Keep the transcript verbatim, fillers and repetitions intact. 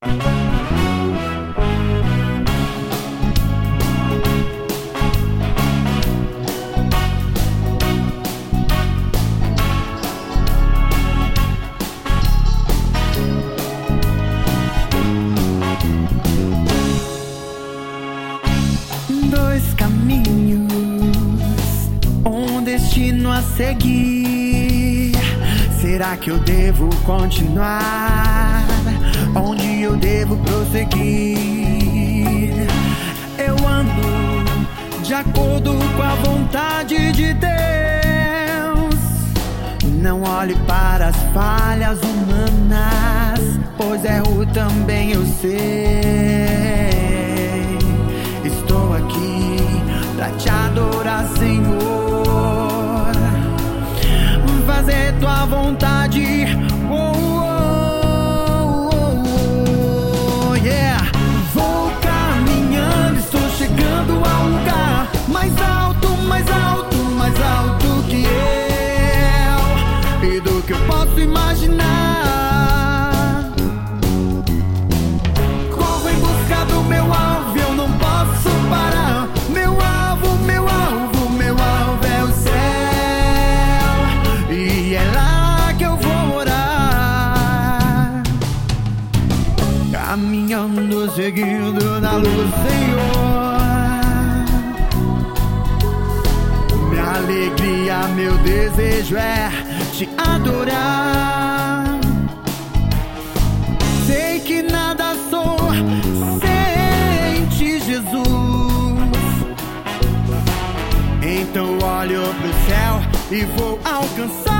Dois caminhos, um destino a seguir. Será que eu devo continuar? Onde eu devo prosseguir? Eu ando de acordo com a vontade de Deus. Não olhe para as falhas humanas, pois erro também eu sei. Estou aqui pra te adorar, Senhor, fazer tua vontade. Oh, oh, oh, oh, yeah. Vou caminhando, estou chegando ao lugar mais alto, mais alto, mais alto que eu e do que eu posso imaginar. Corro em busca do meu alvo, eu não posso parar. Meu alvo, meu alvo, meu alvo é o céu, e é lá que eu vou orar. Caminhando, seguindo na luz, Senhor. Minha alegria, meu desejo é te adorar. Sei que nada sou sem ti, Jesus. Então olho pro céu e vou alcançar